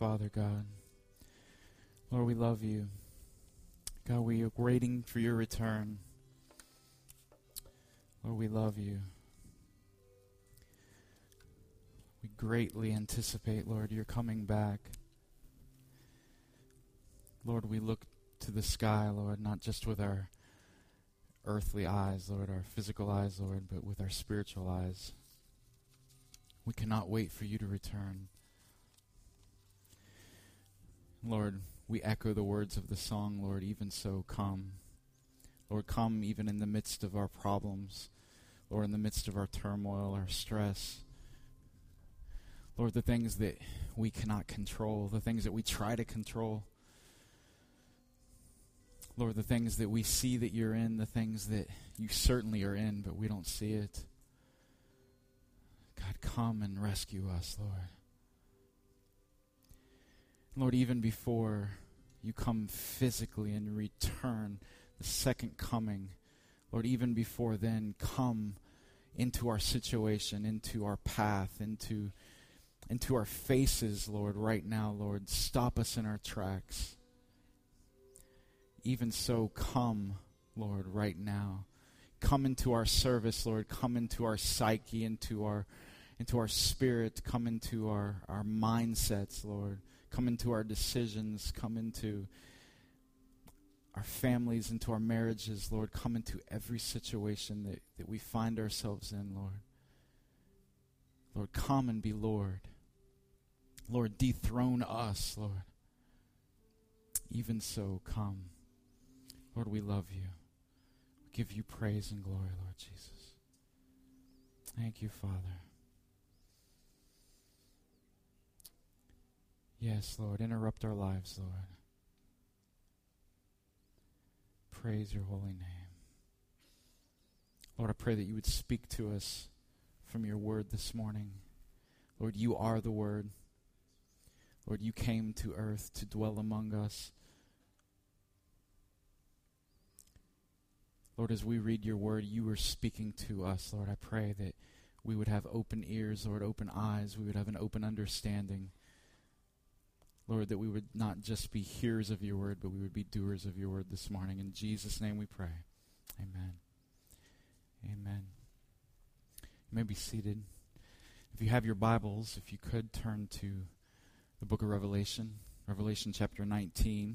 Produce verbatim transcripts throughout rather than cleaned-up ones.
Father God. Lord, we love you. God, we are waiting for your return. Lord, we love you. We greatly anticipate, Lord, your coming back. Lord, we look to the sky, Lord, not just with our earthly eyes, Lord, our physical eyes, Lord, but with our spiritual eyes. We cannot wait for you to return. Lord, we echo the words of the song, Lord, even so, come. Lord, come even in the midst of our problems, Lord, in the midst of our turmoil, our stress. Lord, the things that we cannot control, the things that we try to control. Lord, the things that we see that you're in, the things that you certainly are in, but we don't see it. God, come and rescue us, Lord. Lord, even before you come physically and return, the second coming, Lord, even before then, come into our situation, into our path, into, into our faces, Lord, right now, Lord. Stop us in our tracks. Even so, come, Lord, right now. Come into our service, Lord. Come into our psyche, into our into our spirit. Come into our, our mindsets, Lord. Come into our decisions. Come into our families, into our marriages, Lord. Come into every situation that, that we find ourselves in, Lord. Lord, come and be Lord. Lord, dethrone us, Lord. Even so, come. Lord, we love you. We give you praise and glory, Lord Jesus. Thank you, Father. Yes, Lord, interrupt our lives, Lord. Praise your holy name. Lord, I pray that you would speak to us from your word this morning. Lord, you are the word. Lord, you came to earth to dwell among us. Lord, as we read your word, you are speaking to us. Lord, I pray that we would have open ears, Lord, open eyes. We would have an open understanding. Lord, that we would not just be hearers of your word, but we would be doers of your word this morning. In Jesus' name we pray. Amen. Amen. You may be seated. If you have your Bibles, if you could turn to the book of Revelation, Revelation chapter nineteen.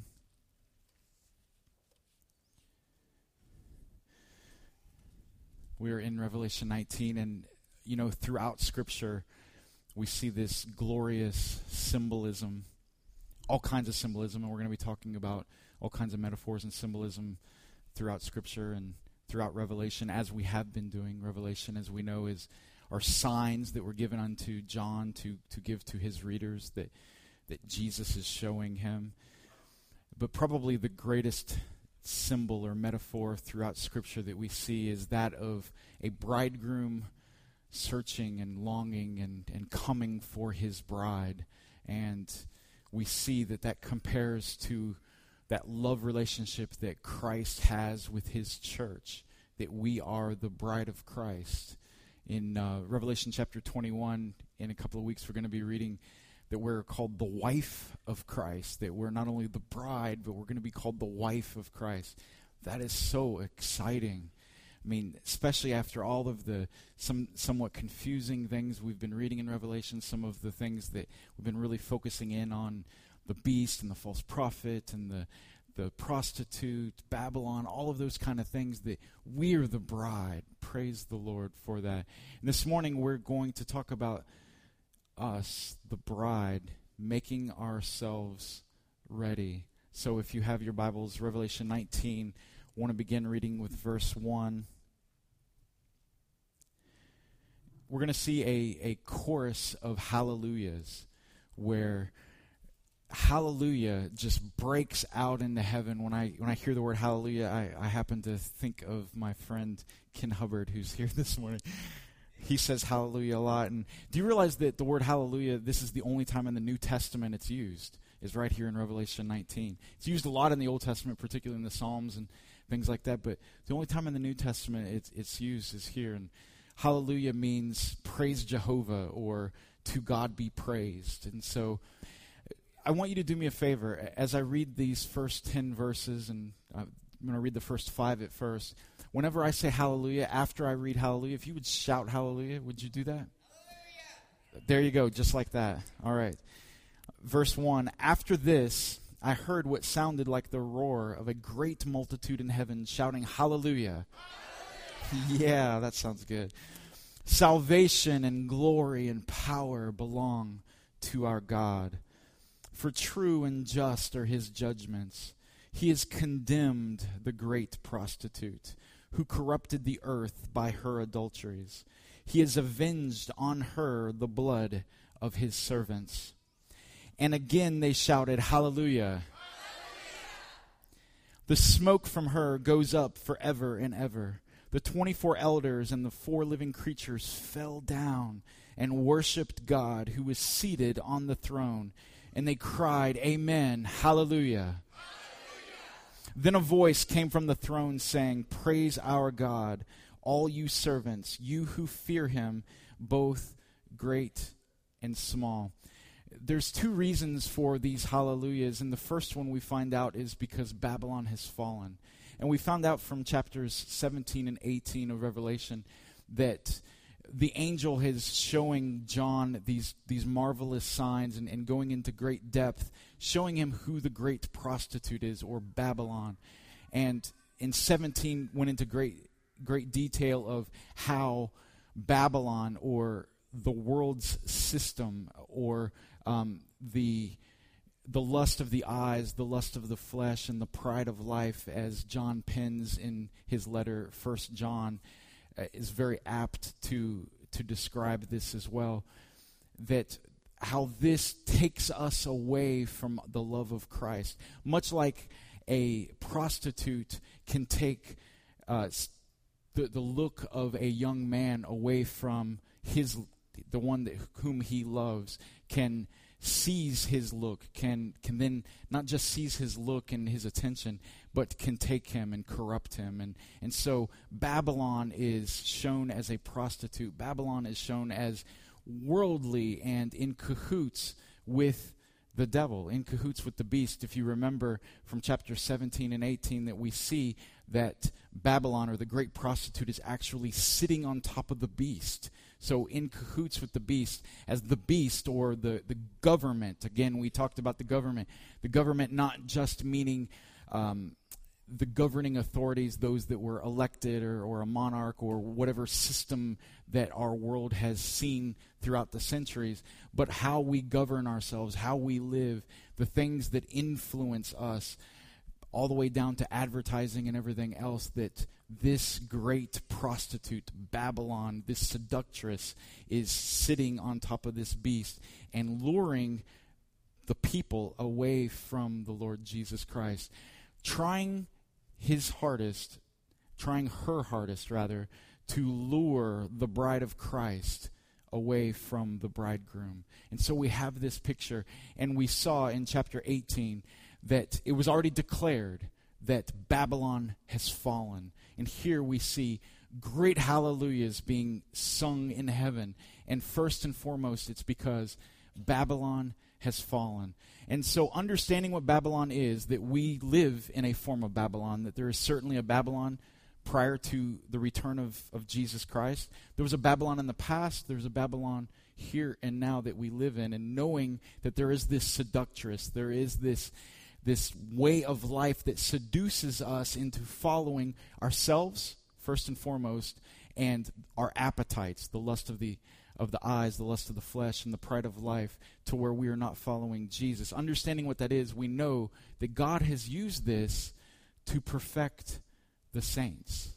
We are in Revelation nineteen, and, you know, throughout Scripture, we see this glorious symbolism, all kinds of symbolism, and we're going to be talking about all kinds of metaphors and symbolism throughout Scripture and throughout Revelation, as we have been doing. Revelation, as we know, is are signs that were given unto John to, to give to his readers that, that Jesus is showing him. But probably the greatest symbol or metaphor throughout Scripture that we see is that of a bridegroom searching and longing and, and coming for his bride. And we see that that compares to that love relationship that Christ has with his church, that we are the bride of Christ. In uh, Revelation chapter twenty-one, in a couple of weeks, we're going to be reading that we're called the wife of Christ, that we're not only the bride, but we're going to be called the wife of Christ. That is so exciting. I mean, especially after all of the some somewhat confusing things we've been reading in Revelation, some of the things that we've been really focusing in on, the beast and the false prophet and the the prostitute, Babylon, all of those kind of things, that we're the bride. Praise the Lord for that. And this morning we're going to talk about us, the bride, making ourselves ready. So if you have your Bibles, Revelation nineteen, I want to begin reading with verse one. We're going to see a, a chorus of hallelujahs where hallelujah just breaks out into heaven. When I when I hear the word hallelujah, I, I happen to think of my friend Ken Hubbard, who's here this morning. He says hallelujah a lot. And do you realize that the word hallelujah, this is the only time in the New Testament it's used, is right here in Revelation nineteen. It's used a lot in the Old Testament, particularly in the Psalms and things like that, but the only time in the New Testament it's, it's used is here. And hallelujah means praise Jehovah, or to God be praised. And so I want you to do me a favor. As I read these first ten verses, and I'm going to read the first five at first, whenever I say hallelujah, after I read hallelujah, if you would shout hallelujah, would you do that? Hallelujah. There you go, just like that. All right. Verse one, after this, I heard what sounded like the roar of a great multitude in heaven shouting hallelujah. Hallelujah. Yeah, that sounds good. Salvation and glory and power belong to our God. For true and just are his judgments. He has condemned the great prostitute, who corrupted the earth by her adulteries. He has avenged on her the blood of his servants. And again they shouted, hallelujah. Hallelujah. The smoke from her goes up forever and ever. The twenty-four elders and the four living creatures fell down and worshipped God who was seated on the throne. And they cried, amen, hallelujah. Hallelujah. Then a voice came from the throne saying, praise our God, all you servants, you who fear him, both great and small. There's two reasons for these hallelujahs, and the first one we find out is because Babylon has fallen. And we found out from chapters seventeen and eighteen of Revelation that the angel is showing John these these marvelous signs and, and going into great depth, showing him who the great prostitute is, or Babylon. And in seventeen went into great great detail of how Babylon, or the world's system, or um, the the lust of the eyes, the lust of the flesh, and the pride of life, as John pens in his letter, First John, uh, is very apt to to describe this as well. That how this takes us away from the love of Christ, much like a prostitute can take uh, the the look of a young man away from his the one that whom he loves, can seize his look, can can then not just seize his look and his attention, but can take him and corrupt him. And, and so Babylon is shown as a prostitute. Babylon is shown as worldly and in cahoots with the devil, in cahoots with the beast. If you remember from chapter seventeen and eighteen, that we see that Babylon, or the great prostitute, is actually sitting on top of the beast. So in cahoots with the beast, as the beast, or the, the government. Again, we talked about the government. The government not just meaning um, the governing authorities, those that were elected, or, or a monarch, or whatever system that our world has seen throughout the centuries, but how we govern ourselves, how we live, the things that influence us, all the way down to advertising and everything else, that this great prostitute, Babylon, this seductress, is sitting on top of this beast and luring the people away from the Lord Jesus Christ, trying his hardest, trying her hardest, rather, to lure the bride of Christ away from the bridegroom. And so we have this picture, and we saw in chapter eighteen that it was already declared that Babylon has fallen. And here we see great hallelujahs being sung in heaven. And first and foremost, it's because Babylon has fallen. And so understanding what Babylon is, that we live in a form of Babylon, that there is certainly a Babylon prior to the return of, of Jesus Christ. There was a Babylon in the past. There's a Babylon here and now that we live in. And knowing that there is this seductress, there is this this way of life that seduces us into following ourselves, first and foremost, and our appetites, the lust of the of the eyes, the lust of the flesh, and the pride of life, to where we are not following Jesus. Understanding what that is, we know that God has used this to perfect the saints.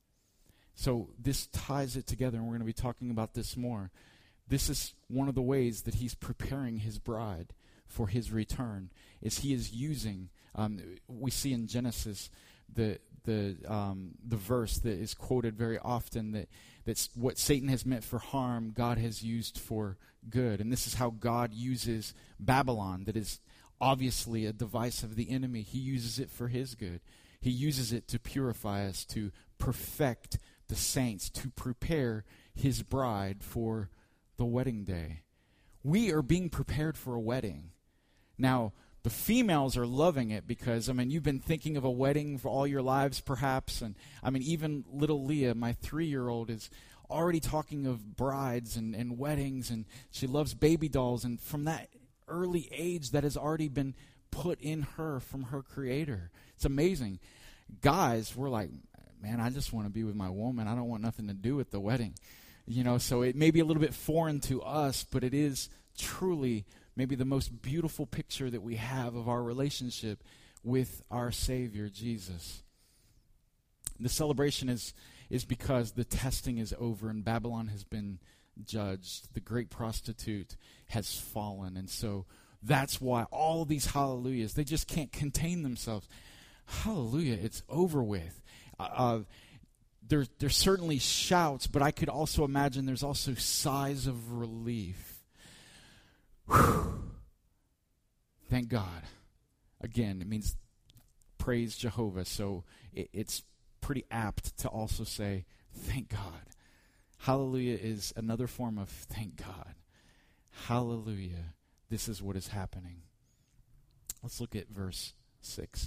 So this ties it together, and we're going to be talking about this more. This is one of the ways that he's preparing his bride for his return, is he is using, um, we see in Genesis the the um, the verse that is quoted very often, that that's what Satan has meant for harm, God has used for good. And this is how God uses Babylon, that is obviously a device of the enemy. He uses it for his good. He uses it to purify us, to perfect the saints, to prepare his bride for the wedding day. We are being prepared for a wedding. Now, the females are loving it because, I mean, you've been thinking of a wedding for all your lives, perhaps. And, I mean, even little Leah, my three-year-old, is already talking of brides and, and weddings, and she loves baby dolls. And from that early age, that has already been put in her from her Creator. It's amazing. Guys, we're like, man, I just want to be with my woman. I don't want nothing to do with the wedding. You know, so it may be a little bit foreign to us, but it is truly maybe the most beautiful picture that we have of our relationship with our Savior, Jesus. The celebration is, is because the testing is over and Babylon has been judged. The great prostitute has fallen. And so that's why all these hallelujahs, they just can't contain themselves. Hallelujah, it's over with. Uh, uh, there, there's certainly shouts, but I could also imagine there's also sighs of relief. Whew. Thank God. Again, it means praise Jehovah, so it, it's pretty apt to also say, thank God. Hallelujah is another form of thank God. Hallelujah. This is what is happening. Let's look at verse six.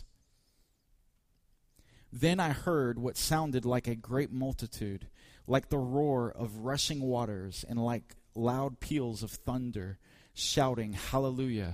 Then I heard what sounded like a great multitude, like the roar of rushing waters and like loud peals of thunder, shouting, Hallelujah.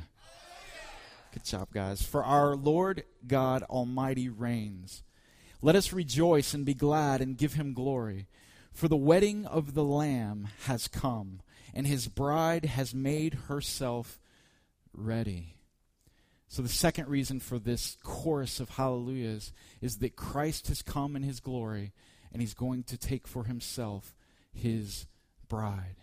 Good job, guys. For our Lord God Almighty reigns. Let us rejoice and be glad and give him glory. For the wedding of the Lamb has come, and his bride has made herself ready. So the second reason for this chorus of hallelujahs is that Christ has come in his glory, and he's going to take for himself his bride,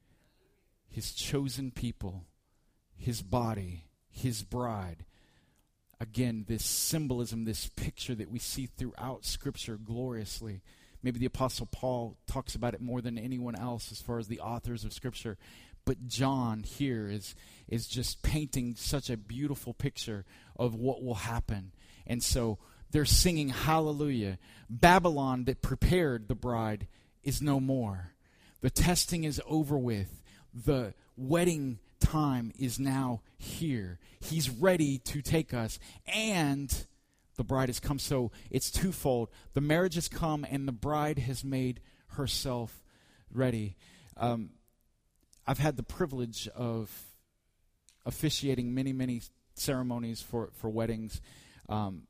his chosen people, his body, his bride. Again, this symbolism, this picture that we see throughout Scripture gloriously. Maybe the Apostle Paul talks about it more than anyone else as far as the authors of Scripture. But John here is, is just painting such a beautiful picture of what will happen. And so they're singing hallelujah. Babylon that prepared the bride is no more. The testing is over with. The wedding time is now here. He's ready to take us. And the bride has come. So it's twofold. The marriage has come and the bride has made herself ready. Um, I've had the privilege of officiating many, many ceremonies for, for weddings. Um,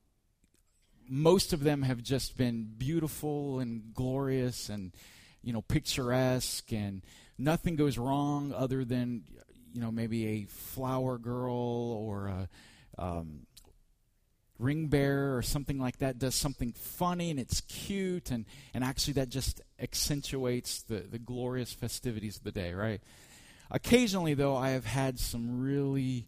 most of them have just been beautiful and glorious and, you know, picturesque, and nothing goes wrong other than, you know, maybe a flower girl or a um, ring bearer or something like that does something funny and it's cute, and, and actually that just accentuates the, the glorious festivities of the day, right? Occasionally, though, I have had some really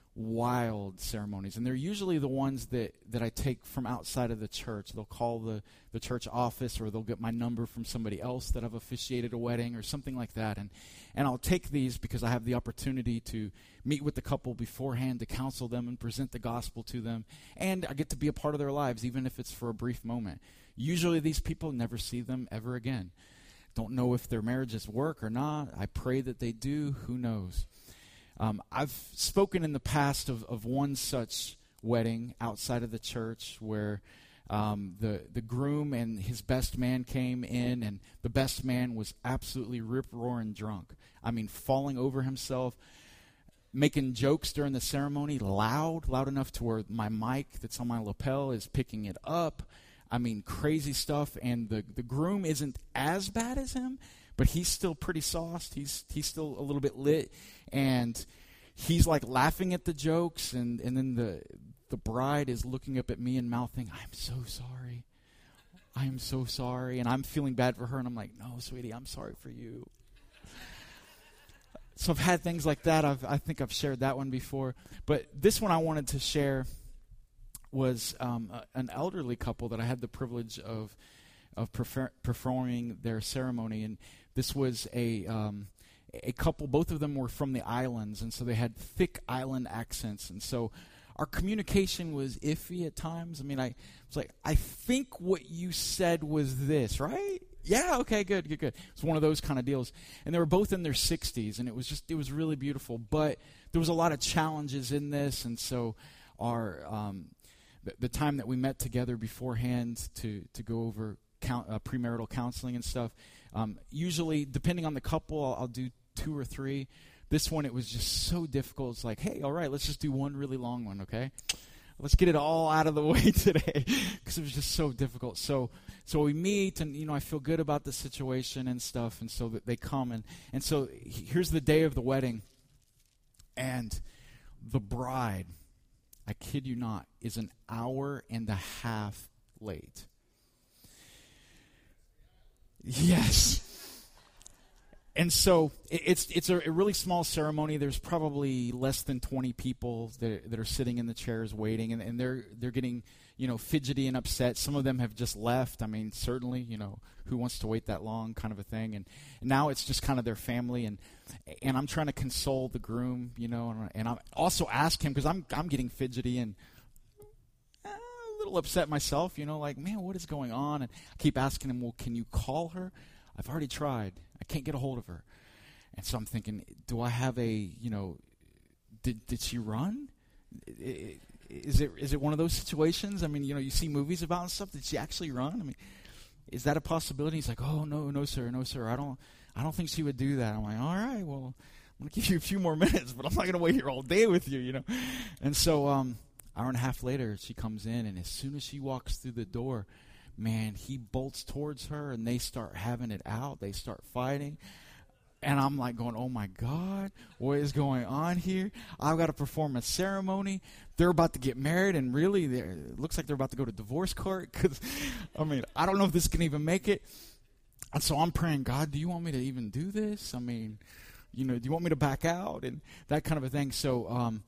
wild ceremonies, and they're usually the ones that, that I take from outside of the church. They'll call the, the church office, or they'll get my number from somebody else that I've officiated a wedding or something like that, and, and I'll take these because I have the opportunity to meet with the couple beforehand, to counsel them and present the gospel to them, and I get to be a part of their lives, even if it's for a brief moment. Usually these people never see them ever again. Don't know if their marriages work or not. I pray that they do. Who knows? Um, I've spoken in the past of, of one such wedding outside of the church where um, the, the groom and his best man came in, and the best man was absolutely rip-roaring drunk. I mean, falling over himself, making jokes during the ceremony, loud, loud enough to where my mic that's on my lapel is picking it up. I mean, crazy stuff, and the, the groom isn't as bad as him, but he's still pretty sauced. He's he's still a little bit lit, and he's like laughing at the jokes, and, and then the the bride is looking up at me and mouthing, I'm so sorry. I am so sorry, and I'm feeling bad for her, and I'm like, no, sweetie, I'm sorry for you. So I've had things like that. I've, I think I've shared that one before, but this one I wanted to share was um, a, an elderly couple that I had the privilege of of prefer- performing their ceremony, and this was a um, a couple. Both of them were from the islands, and so they had thick island accents, and so our communication was iffy at times. I mean, I was like, I think what you said was this, right? Yeah, okay, good, good, good. It's one of those kind of deals. And they were both in their sixties, and it was just, it was really beautiful. But there was a lot of challenges in this, and so our, um, the, the time that we met together beforehand to, to go over count, uh, premarital counseling and stuff, um, usually, depending on the couple, I'll, I'll do two or three. This one, it was just so difficult. It's like, hey, all right, let's just do one really long one, okay? Let's get it all out of the way today, because it was just so difficult. So so we meet, and, you know, I feel good about the situation and stuff, and so that they come. And, and so here's the day of the wedding, and the bride, I kid you not, is an hour and a half late. Yes. And so it, it's it's a, a really small ceremony. There's probably less than twenty people that that are sitting in the chairs waiting, and, and they're they're getting, you know, fidgety and upset. Some of them have just left. I mean, certainly, you know, who wants to wait that long, kind of a thing. And, and now it's just kind of their family, and and I'm trying to console the groom, you know, and, and I also ask him, because I'm I'm getting fidgety and uh, a little upset myself, you know, like, man, what is going on? And I keep asking him, well, can you call her? I've already tried. I can't get a hold of her. And so I'm thinking, do I have a, you know, did did she run? Is it is it one of those situations? I mean, you know, you see movies about and stuff. Did she actually run? I mean, is that a possibility? He's like, oh, no, no, sir, no, sir. I don't I don't think she would do that. I'm like, all right, well, I'm going to give you a few more minutes, but I'm not going to wait here all day with you, you know. And so um, hour and a half later, she comes in, and as soon as she walks through the door, man, he bolts towards her, and they start having it out. They start fighting. And I'm like going, oh, my God, what is going on here? I've got to perform a ceremony. They're about to get married, and really, it looks like they're about to go to divorce court. Because, I mean, I don't know if this can even make it. And so I'm praying, God, do you want me to even do this? I mean, you know, do you want me to back out? And that kind of a thing. So um,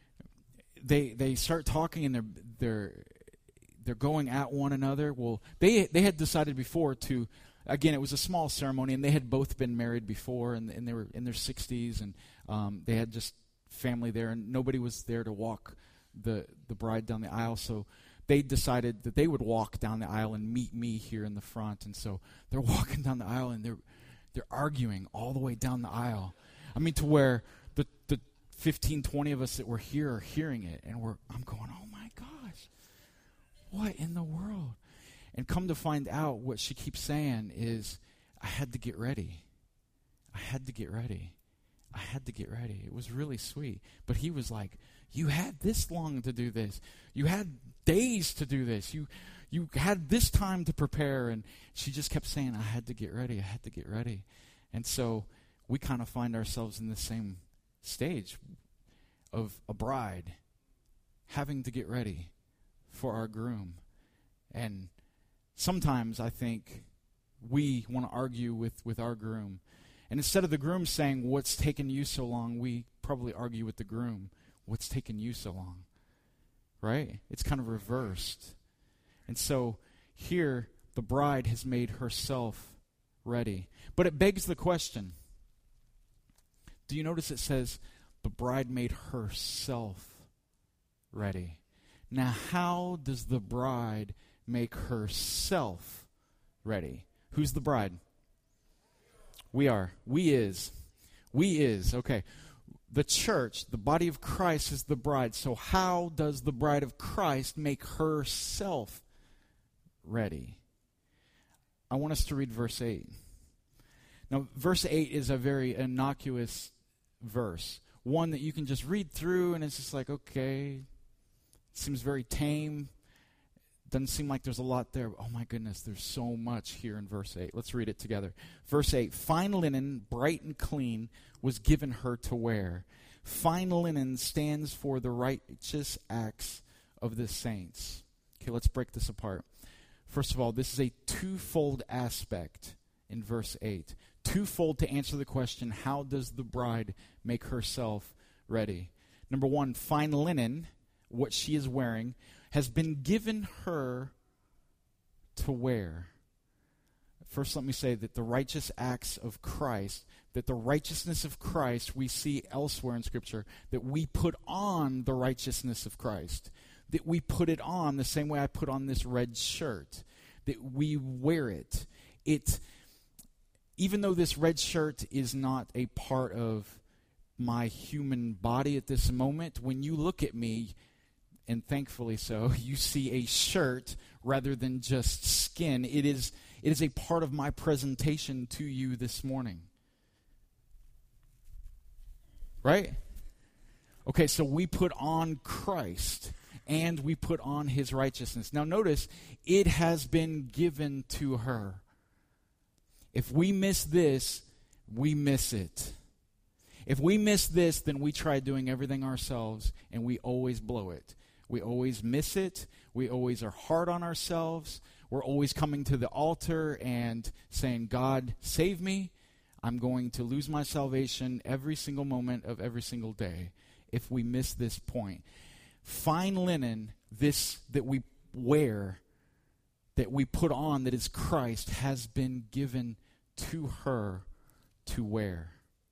they they start talking, and they're they're they're going at one another. Well, they they had decided before to. Again, it was a small ceremony, and they had both been married before, and, and they were in their sixties, and um, they had just family there, and nobody was there to walk the, the bride down the aisle, so they decided that they would walk down the aisle and meet me here in the front, and so they're walking down the aisle, and they're they're arguing all the way down the aisle. I mean, to where the, the fifteen, twenty of us that were here are hearing it, and we're I'm going, oh my gosh, what in the world? And come to find out, what she keeps saying is, I had to get ready. I had to get ready. I had to get ready. It was really sweet. But he was like, you had this long to do this. You had days to do this. You you had this time to prepare. And she just kept saying, I had to get ready. I had to get ready. And so we kind of find ourselves in the same stage of a bride having to get ready for our groom. And sometimes I think we want to argue with, with our groom. And instead of the groom saying, what's taken you so long, we probably argue with the groom, what's taken you so long? Right? It's kind of reversed. And so here, the bride has made herself ready. But it begs the question, do you notice it says, the bride made herself ready? Now, how does the bride make herself ready? Who's the bride? We are. We is. We is. Okay. The church, the body of Christ, is the bride. So how does the bride of Christ make herself ready? I want us to read verse eight. Now, verse eight is a very innocuous verse. One that you can just read through, and it's just like, okay, it seems very tame. Doesn't seem like there's a lot there. Oh my goodness, there's so much here in verse eight. Let's read it together. Verse eight, fine linen, bright and clean, was given her to wear. Fine linen stands for the righteous acts of the saints. Okay, let's break this apart. First of all, this is a twofold aspect in verse eight. Twofold to answer the question, how does the bride make herself ready? Number one, fine linen, what she is wearing, has been given her to wear. First, let me say that the righteous acts of Christ, that the righteousness of Christ we see elsewhere in Scripture, that we put on the righteousness of Christ, that we put it on the same way I put on this red shirt, that we wear it. it, even though this red shirt is not a part of my human body at this moment, when you look at me, and thankfully so, you see a shirt rather than just skin. It is, it is a part of my presentation to you this morning. Right? Okay, so we put on Christ, and we put on his righteousness. Now notice, it has been given to her. If we miss this, we miss it. If we miss this, then we try doing everything ourselves, and we always blow it. We always miss it. We always are hard on ourselves. We're always coming to the altar and saying, God, save me. I'm going to lose my salvation every single moment of every single day if we miss this point. Fine linen, this that we wear, that we put on, that is Christ, has been given to her to wear.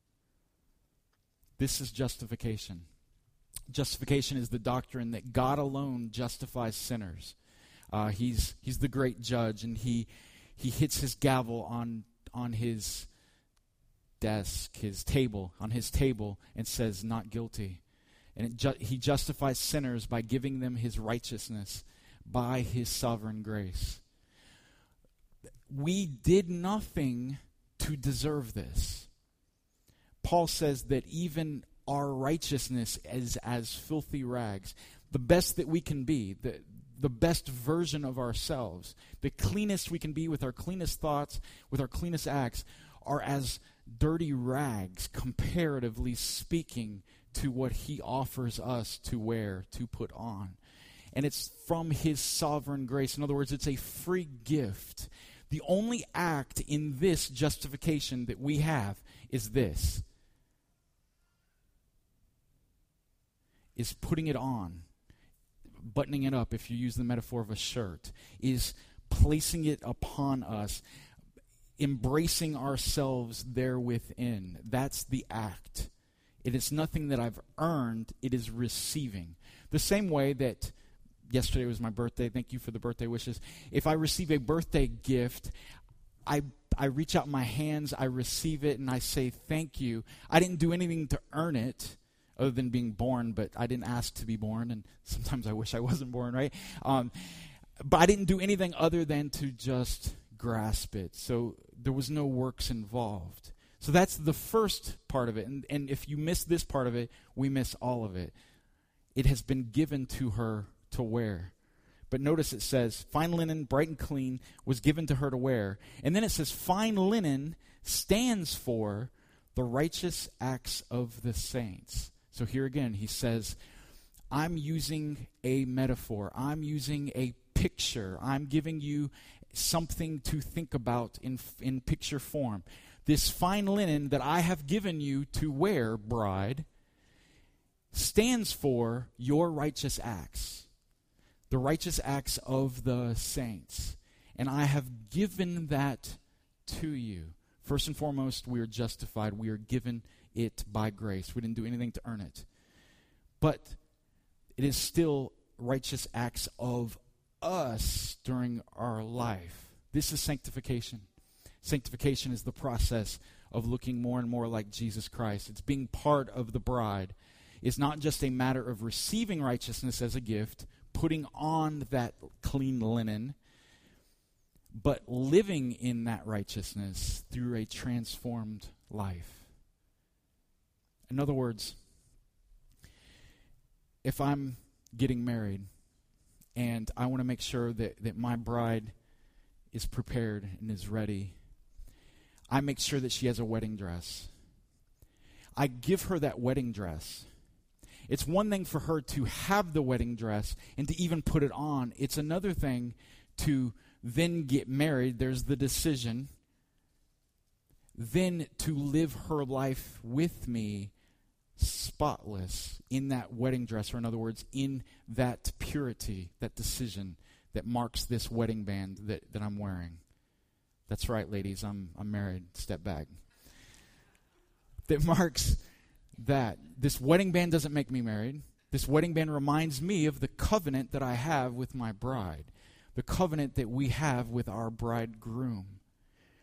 This is justification. Justification is the doctrine that God alone justifies sinners. Uh, he's he's the great judge, and he he hits his gavel on on his desk, his table, on his table, and says, "Not guilty." And it ju- he justifies sinners by giving them his righteousness by his sovereign grace. We did nothing to deserve this. Paul says that even our righteousness is as filthy rags. The best that we can be, the, the best version of ourselves, the cleanest we can be with our cleanest thoughts, with our cleanest acts, are as dirty rags, comparatively speaking, to what he offers us to wear, to put on. And it's from his sovereign grace. In other words, it's a free gift. The only act in this justification that we have is this. Is putting it on, buttoning it up, if you use the metaphor of a shirt, is placing it upon us, embracing ourselves there within. That's the act. It is nothing that I've earned, it is receiving. The same way that yesterday was my birthday, thank you for the birthday wishes. If I receive a birthday gift, I I reach out my hands, I receive it, and I say thank you. I didn't do anything to earn it, other than being born, but I didn't ask to be born, and sometimes I wish I wasn't born, right? Um, but I didn't do anything other than to just grasp it. So there was no works involved. So that's the first part of it. And, and if you miss this part of it, we miss all of it. It has been given to her to wear. But notice it says, fine linen, bright and clean, was given to her to wear. And then it says, fine linen stands for the righteous acts of the saints. So here again, he says, I'm using a metaphor. I'm using a picture. I'm giving you something to think about in in picture form. This fine linen that I have given you to wear, bride, stands for your righteous acts, the righteous acts of the saints. And I have given that to you. First and foremost, we are justified. We are given it by grace. We didn't do anything to earn it. But it is still righteous acts of us during our life. This is sanctification. Sanctification is the process of looking more and more like Jesus Christ. It's being part of the bride. It's not just a matter of receiving righteousness as a gift, putting on that clean linen, but living in that righteousness through a transformed life. In other words, if I'm getting married and I want to make sure that, that my bride is prepared and is ready, I make sure that she has a wedding dress. I give her that wedding dress. It's one thing for her to have the wedding dress and to even put it on. It's another thing to then get married. There's the decision. Then to live her life with me spotless in that wedding dress, or in other words, in that purity, that decision that marks this wedding band that, that I'm wearing. That's right, ladies, I'm I'm married. Step back. That marks that. This wedding band doesn't make me married. This wedding band reminds me of the covenant that I have with my bride, the covenant that we have with our bridegroom.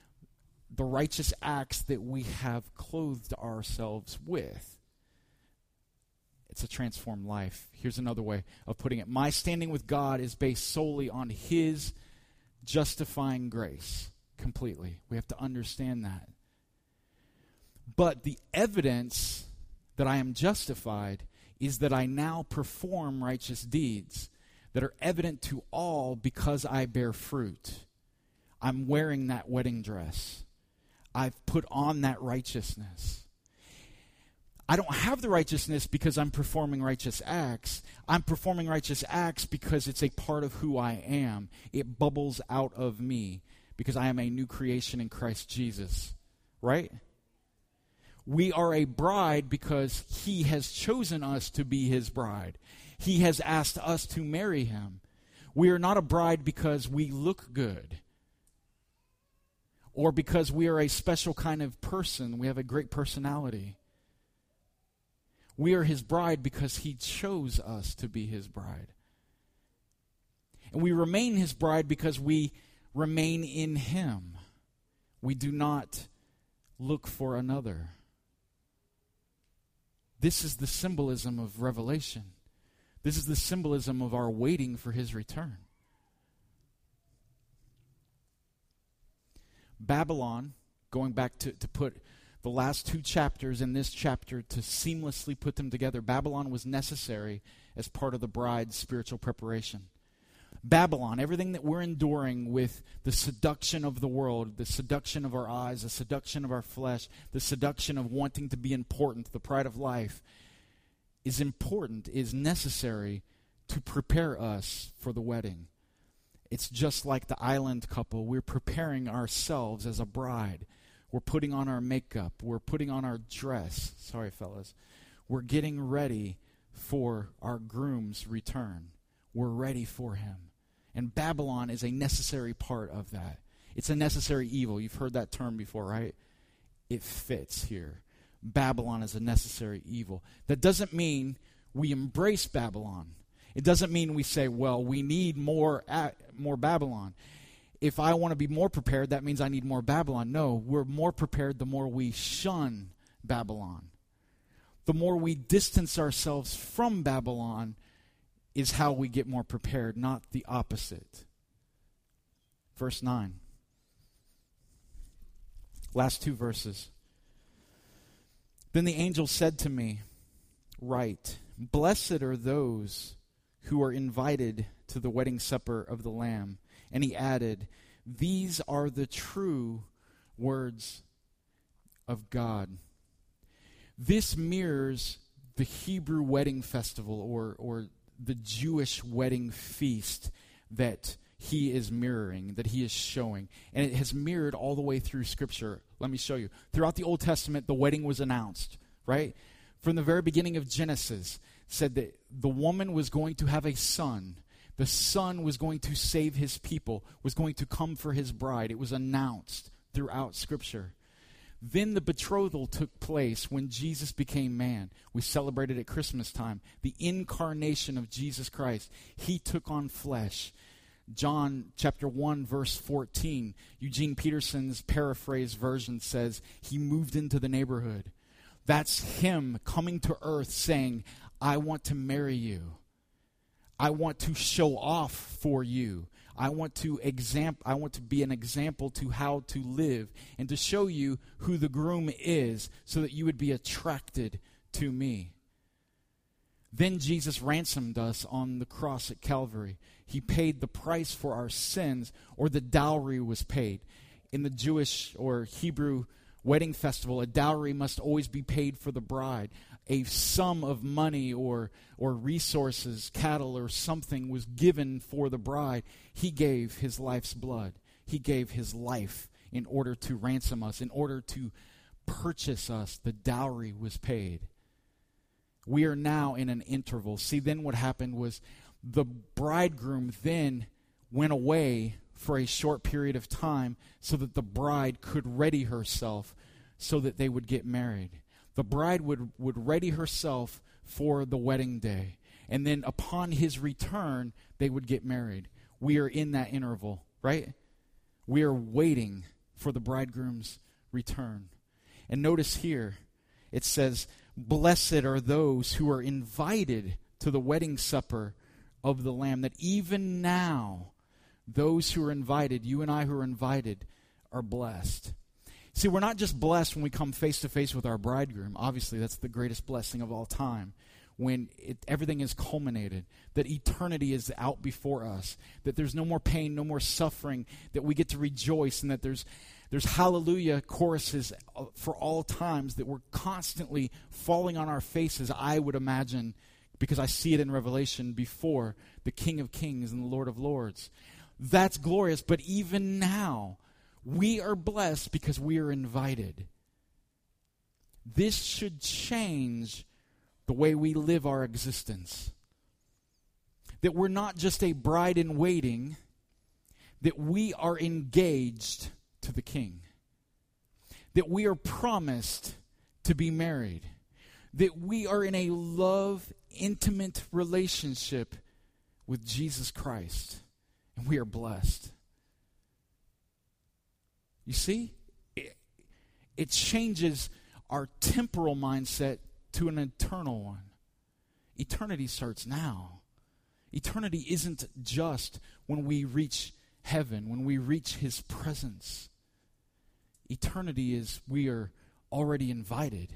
the righteous acts that we have clothed ourselves with. It's a transformed life. Here's another way of putting it. My standing with God is based solely on his justifying grace completely. We have to understand that. But the evidence that I am justified is that I now perform righteous deeds that are evident to all because I bear fruit. I'm wearing that wedding dress. I've put on that righteousness. I don't have the righteousness because I'm performing righteous acts. I'm performing righteous acts because it's a part of who I am. It bubbles out of me because I am a new creation in Christ Jesus. Right? We are a bride because he has chosen us to be his bride. He has asked us to marry him. We are not a bride because we look good or because we are a special kind of person. We have a great personality. We are his bride because he chose us to be his bride. And we remain his bride because we remain in him. We do not look for another. This is the symbolism of Revelation. This is the symbolism of our waiting for his return. Babylon, going back to, to put the last two chapters in this chapter to seamlessly put them together, Babylon was necessary as part of the bride's spiritual preparation. Babylon, everything that we're enduring with the seduction of the world, the seduction of our eyes, the seduction of our flesh, the seduction of wanting to be important, the pride of life, is important, is necessary to prepare us for the wedding. It's just like the island couple. We're preparing ourselves as a bride. We're putting on our makeup. We're putting on our dress. Sorry, fellas. We're getting ready for our groom's return. We're ready for him. And Babylon is a necessary part of that. It's a necessary evil. You've heard that term before, right? It fits here. Babylon is a necessary evil. That doesn't mean we embrace Babylon. It doesn't mean we say, well, we need more, more Babylon. If I want to be more prepared, that means I need more Babylon. No, we're more prepared the more we shun Babylon. The more we distance ourselves from Babylon is how we get more prepared, not the opposite. Verse nine. Last two verses. Then the angel said to me, write, blessed are those who are invited to the wedding supper of the Lamb. And he added, these are the true words of God. This mirrors the Hebrew wedding festival or, or the Jewish wedding feast that he is mirroring, that he is showing. And it has mirrored all the way through Scripture. Let me show you. Throughout the Old Testament, the wedding was announced, right? From the very beginning of Genesis, said that the woman was going to have a son. The son was going to save his people, was going to come for his bride. It was announced throughout Scripture. Then the betrothal took place when Jesus became man. We celebrated at Christmas time. The incarnation of Jesus Christ. He took on flesh. John chapter one, verse fourteen, Eugene Peterson's paraphrase version says, he moved into the neighborhood. That's him coming to earth saying, I want to marry you. I want to show off for you. I want to exam- I want to be an example to how to live and to show you who the groom is so that you would be attracted to me. Then Jesus ransomed us on the cross at Calvary. He paid the price for our sins, or the dowry was paid. In the Jewish or Hebrew wedding festival, a dowry must always be paid for the bride. A sum of money or or resources, cattle or something was given for the bride. He gave his life's blood. He gave his life in order to ransom us, in order to purchase us. The dowry was paid. We are now in an interval. See, then what happened was the bridegroom then went away for a short period of time so that the bride could ready herself so that they would get married. The bride would, would ready herself for the wedding day. And then upon his return, they would get married. We are in that interval, right? We are waiting for the bridegroom's return. And notice here, it says, blessed are those who are invited to the wedding supper of the Lamb. That even now, those who are invited, you and I who are invited, are blessed. See, we're not just blessed when we come face to face with our bridegroom. Obviously, that's the greatest blessing of all time. When it, everything is culminated, that eternity is out before us, that there's no more pain, no more suffering, that we get to rejoice, and that there's there's hallelujah choruses for all times, that we're constantly falling on our faces, I would imagine, because I see it in Revelation, before the King of Kings and the Lord of Lords. That's glorious, but even now, we are blessed because we are invited. This should change the way we live our existence. That we're not just a bride in waiting, that we are engaged to the King. That we are promised to be married. That we are in a love, intimate relationship with Jesus Christ. And we are blessed. You see? It, it changes our temporal mindset to an eternal one. Eternity starts now. Eternity isn't just when we reach heaven, when we reach His presence. Eternity is we are already invited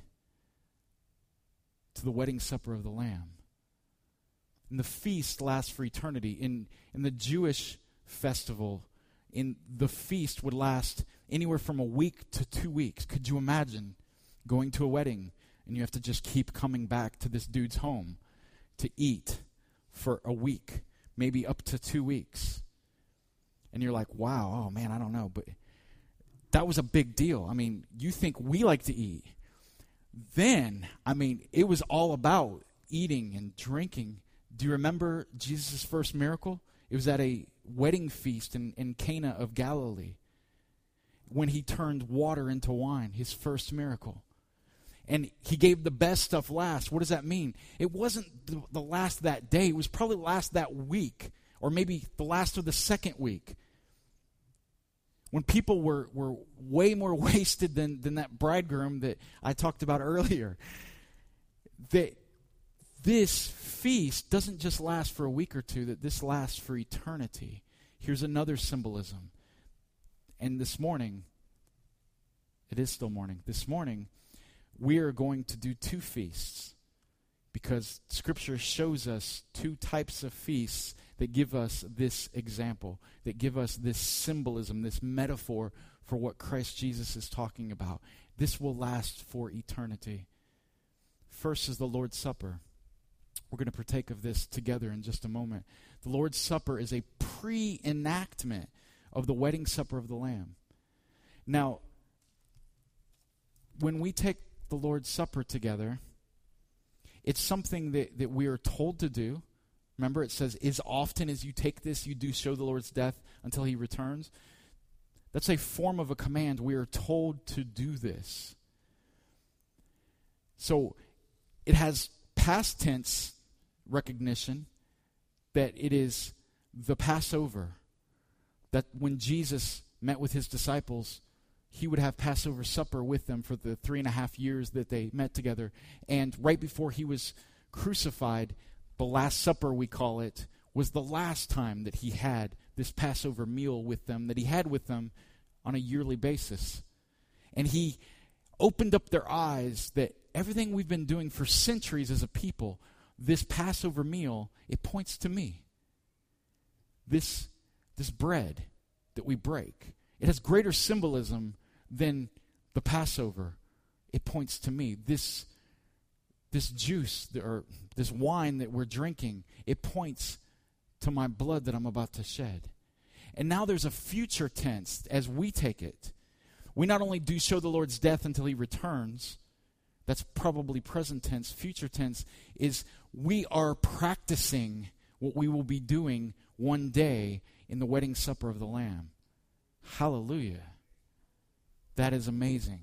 to the wedding supper of the Lamb. And the feast lasts for eternity. In, in the Jewish festival, in the feast would last anywhere from a week to two weeks. Could you imagine going to a wedding and you have to just keep coming back to this dude's home to eat for a week, maybe up to two weeks? And you're like, wow, oh man, I don't know. But that was a big deal. I mean, you think we like to eat. Then, I mean, it was all about eating and drinking. Do you remember Jesus' first miracle? It was at a wedding feast in, in Cana of Galilee when he turned water into wine, his first miracle. And he gave the best stuff last. What does that mean? It wasn't the, the last that day. It was probably last that week, or maybe the last of the second week. When people were, were way more wasted than, than that bridegroom that I talked about earlier. That this feast doesn't just last for a week or two, that this lasts for eternity. Here's another symbolism. And this morning, it is still morning, this morning, we are going to do two feasts because Scripture shows us two types of feasts that give us this example, that give us this symbolism, this metaphor for what Christ Jesus is talking about. This will last for eternity. First is the Lord's Supper. We're going to partake of this together in just a moment. The Lord's Supper is a pre-enactment of the wedding supper of the Lamb. Now, when we take the Lord's Supper together, it's something that, that we are told to do. Remember, it says, as often as you take this, you do show the Lord's death until He returns. That's a form of a command. We are told to do this. So, it has past tense recognition that it is the Passover. That when Jesus met with His disciples, He would have Passover supper with them for the three and a half years that they met together. And right before He was crucified, the Last Supper, we call it, was the last time that He had this Passover meal with them, that He had with them on a yearly basis. And He opened up their eyes that everything we've been doing for centuries as a people, this Passover meal, it points to me. This, this bread that we break, it has greater symbolism than the Passover. It points to me. This, this juice, or this wine that we're drinking, it points to my blood that I'm about to shed. And now there's a future tense as we take it. We not only do show the Lord's death until He returns, that's probably present tense. Future tense is we are practicing what we will be doing one day in the wedding supper of the Lamb. Hallelujah. That is amazing.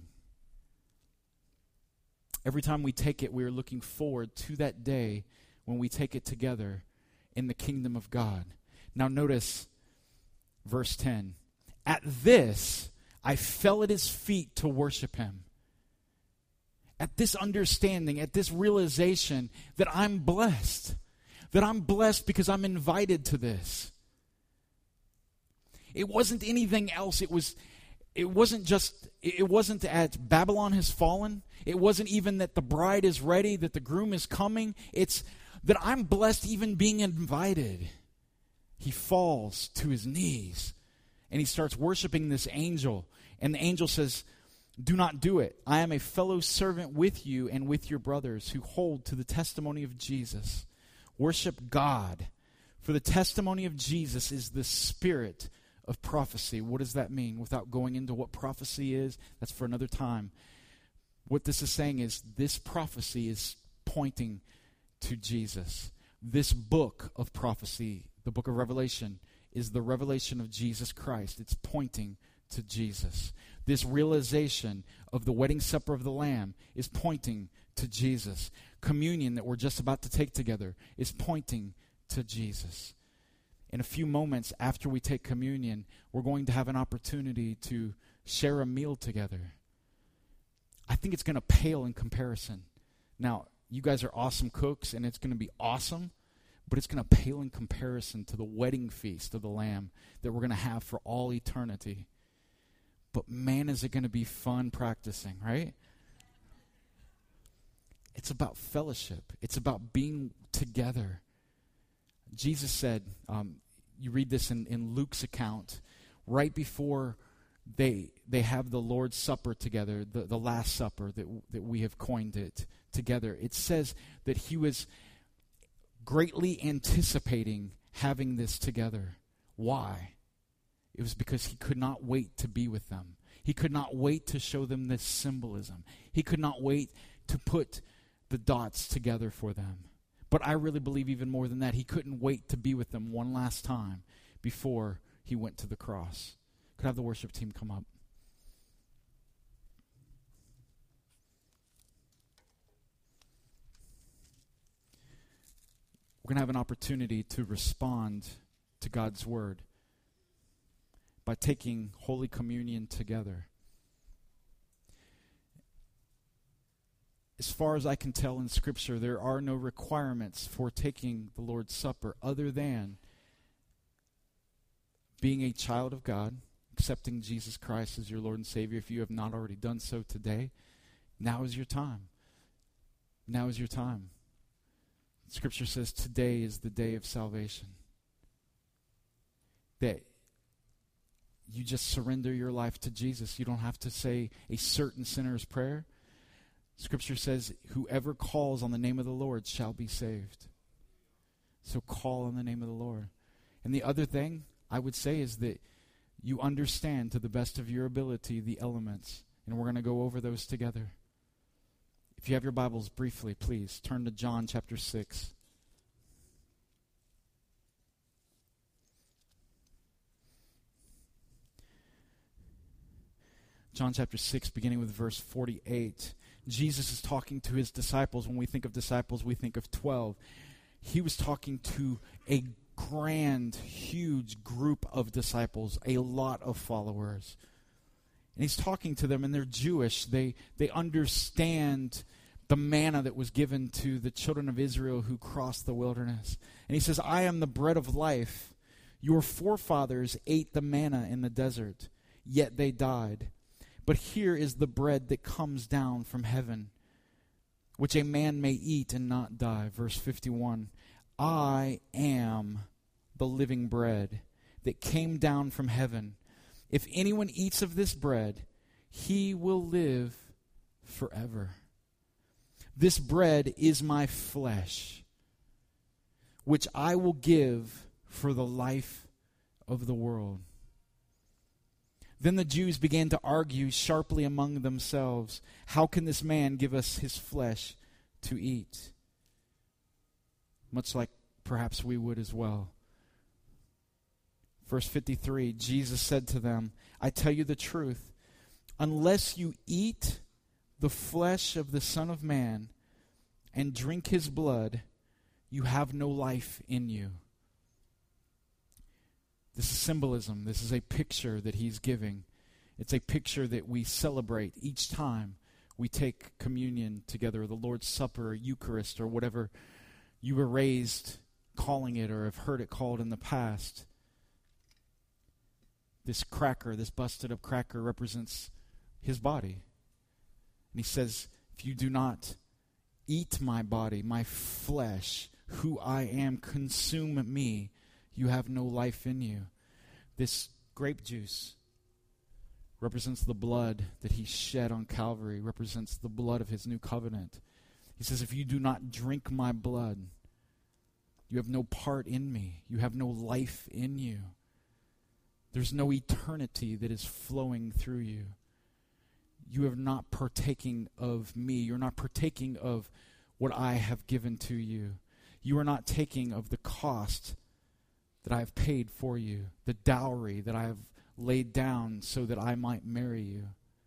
Every time we take it, we are looking forward to that day when we take it together in the kingdom of God. Now notice verse ten. At this, I fell at his feet to worship him. At this understanding, at this realization that I'm blessed, that I'm blessed because I'm invited to this. It wasn't anything else. It was, it wasn't just, it wasn't that Babylon has fallen. It wasn't even that the bride is ready, that the groom is coming. It's that I'm blessed even being invited. He falls to his knees and he starts worshiping this angel. And the angel says, do not do it. I am a fellow servant with you and with your brothers who hold to the testimony of Jesus. Worship God. For the testimony of Jesus is the spirit of prophecy. What does that mean? Without going into what prophecy is, that's for another time. What this is saying is this prophecy is pointing to Jesus. This book of prophecy, the book of Revelation, is the revelation of Jesus Christ. It's pointing to Jesus. This realization of the wedding supper of the Lamb is pointing to Jesus. Communion that we're just about to take together is pointing to Jesus. In a few moments after we take communion, we're going to have an opportunity to share a meal together. I think it's going to pale in comparison. Now, you guys are awesome cooks, and it's going to be awesome, but it's going to pale in comparison to the wedding feast of the Lamb that we're going to have for all eternity. But man, is it going to be fun practicing, right? It's about fellowship. It's about being together. Jesus said, um, you read this in, in Luke's account, right before they they have the Lord's Supper together, the, the Last Supper that, that we have coined it together. It says that he was greatly anticipating having this together. Why? It was because he could not wait to be with them. He could not wait to show them this symbolism. He could not wait to put the dots together for them. But I really believe even more than that, he couldn't wait to be with them one last time before he went to the cross. Could I have the worship team come up? We're going to have an opportunity to respond to God's word by taking Holy Communion together. As far as I can tell in Scripture, there are no requirements for taking the Lord's Supper other than being a child of God, accepting Jesus Christ as your Lord and Savior. If you have not already done so today, now is your time. Now is your time. Scripture says today is the day of salvation. That you just surrender your life to Jesus. You don't have to say a certain sinner's prayer. Scripture says, whoever calls on the name of the Lord shall be saved. So call on the name of the Lord. And the other thing I would say is that you understand to the best of your ability the elements. And we're going to go over those together. If you have your Bibles briefly, please turn to John chapter six. John chapter six, beginning with verse forty-eight. Jesus is talking to his disciples. When we think of disciples, we think of twelve. He was talking to a grand, huge group of disciples, a lot of followers. And he's talking to them, and they're Jewish. They they understand the manna that was given to the children of Israel who crossed the wilderness. And he says, I am the bread of life. Your forefathers ate the manna in the desert, yet they died. But here is the bread that comes down from heaven, which a man may eat and not die. Verse fifty-one, I am the living bread that came down from heaven. If anyone eats of this bread, he will live forever. This bread is my flesh, which I will give for the life of the world. Then the Jews began to argue sharply among themselves, how can this man give us his flesh to eat? Much like perhaps we would as well. Verse fifty-three, Jesus said to them, I tell you the truth, unless you eat the flesh of the Son of Man and drink his blood, you have no life in you. This is symbolism. This is a picture that he's giving. It's a picture that we celebrate each time we take communion together, the Lord's Supper, or Eucharist, or whatever you were raised calling it or have heard it called in the past. This cracker, this busted up cracker, represents his body. And he says, if you do not eat my body, my flesh, who I am, consume me, you have no life in you. This grape juice represents the blood that he shed on Calvary, represents the blood of his new covenant. He says, if you do not drink my blood, you have no part in me. You have no life in you. There's no eternity that is flowing through you. You are not partaking of me. You're not partaking of what I have given to you. You are not taking of the cost that I have paid for you, the dowry that I have laid down so that I might marry you.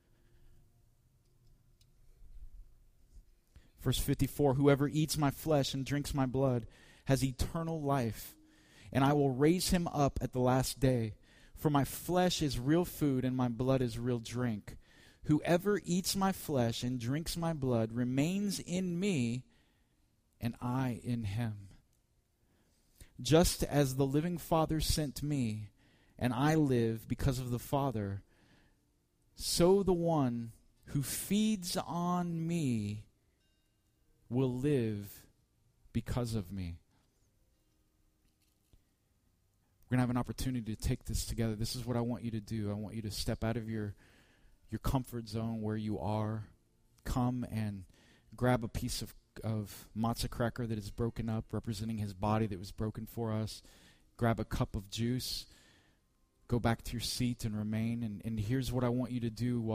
Verse fifty-four, whoever eats my flesh and drinks my blood has eternal life, and I will raise him up at the last day. For my flesh is real food and my blood is real drink. Whoever eats my flesh and drinks my blood remains in me, and I in him. Just as the living Father sent me, and I live because of the Father, so the one who feeds on me will live because of me. We're going to have an opportunity to take this together. This is what I want you to do. I want you to step out of your your comfort zone where you are. Come and grab a piece of, of matzah cracker that is broken up, representing his body that was broken for us. Grab a cup of juice. Go back to your seat and remain. And, and here's what I want you to do while